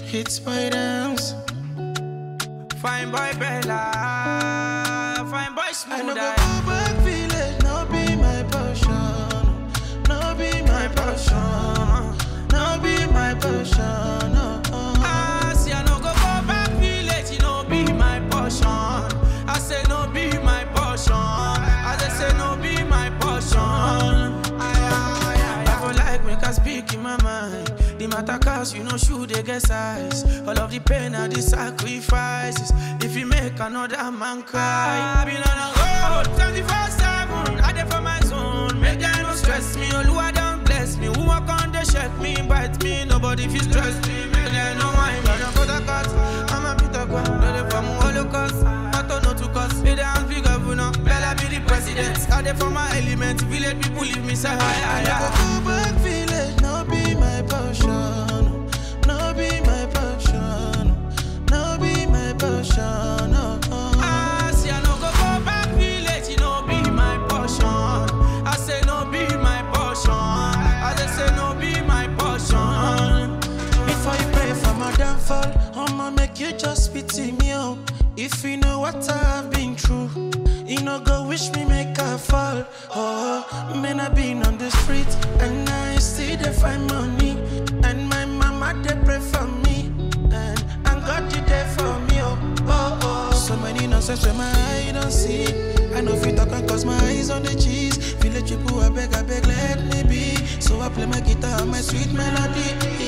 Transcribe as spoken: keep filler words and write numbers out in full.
hits my dance. Fine boy Bella, fine boy I Smooth no go Eye. go back village, no be my passion, no be my passion, no be my passion. Oh, oh. I say I no go go back village, you no be my portion. I say no be my portion. I just say no be my portion. I feel like make us speak in my mind. The matter cause you know shoot they get size. All of the pain and the sacrifices. If you make another man cry, I been on a road twenty-four seven. I dey for my zone. Make them no stress me. Oluwa don't bless me. Who walk on they check me, bite me. Nobody feel stress me. Make them no mind. I don't go the cuts. I'm a bit of God. No dey from Holocaust. I don't know to cause. They don't figure governor. Bella be the president. I dey for my element. Village people leave me say hi hi I no hi. go go back village, no be my passion, no be my passion, no be my passion. Oh, oh. I say I no go go back village, you no be my portion. I say no be my portion. I just say no be my portion. Before you pray for my downfall, I'ma make you just pity me. Oh. If you know what I've been through, you know go wish me make a fall. Oh, man, I been on the street and I still dey find money. And my mama they pray for me, and and God you there for me. Oh, oh, oh. So many nonsense where my eye don't see. I know if you talk cause my eyes on the cheese. Village people I beg, I beg, let me be. So I play my guitar and my sweet melody.